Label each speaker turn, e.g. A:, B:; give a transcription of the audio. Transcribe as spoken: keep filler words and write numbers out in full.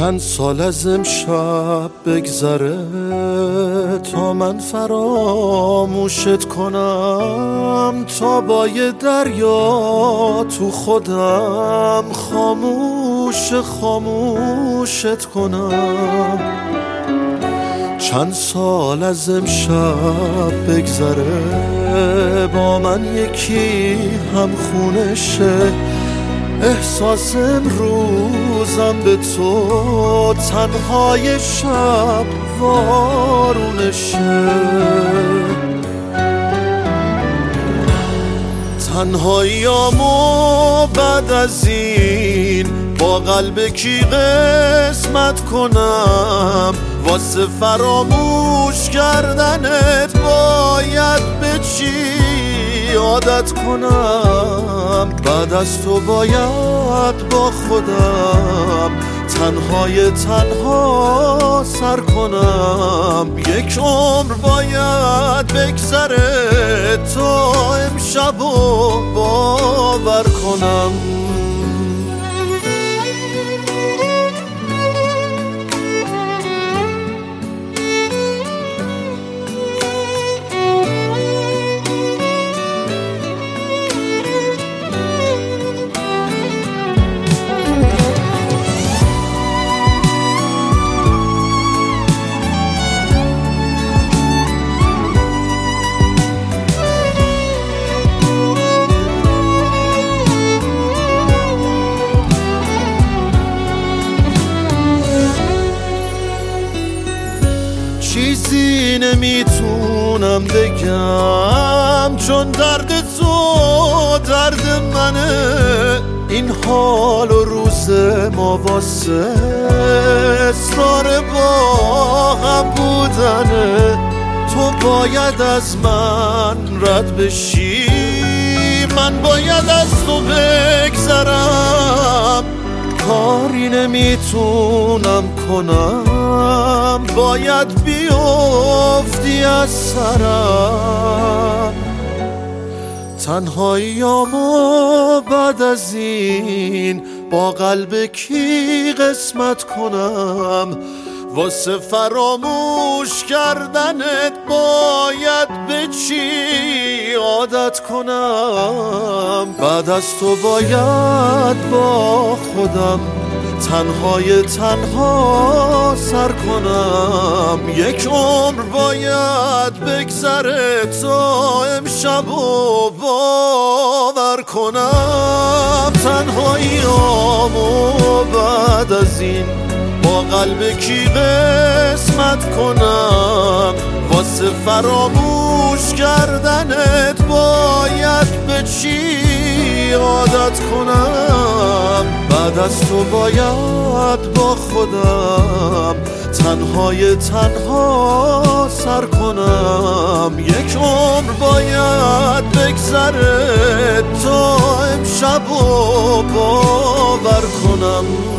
A: چند سال از امشب بگذره تا من فراموشت کنم، تا با یه دریا تو خودم خاموش خاموشت کنم. چند سال از امشب بگذره با من یکی هم خونشه، احساس امروزم به تو تنهای شب وارونشه. تنهاییامو بعد از این با قلب کی قسمت کنم، واسه فراموش کردنت باید به چی عادت کنم؟ بعد از تو باید با خودم تنهای تنها سر کنم. یک عمر باید بگذره تا امشبو باور کنم. چیزی نمیتونم بگم چون درد تو درد منه، این حال و روز ما واسه اصرار با هم بودنه. تو باید از من رد بشی، من باید از تو بگذرم. کاری نمیتونم کنم، باید بیفتی از سرم. تنهاییامو بعد از این با قلب کی قسمت کنم، واسه فراموش کردنت باید به چی عادت کنم؟ بعد از تو باید با خودم تنهای تنها سر کنم. یک عمر باید بگذره تا امشبو باور کنم. تنهاییامو بعد از این با قلب کی قسمت کنم، واسه فراموش کردنت باید به چی عادت کنم؟ بعد از تو باید با خودم تنهای تنها سر کنم. یک عمر باید بگذره تا امشبو باور کنم.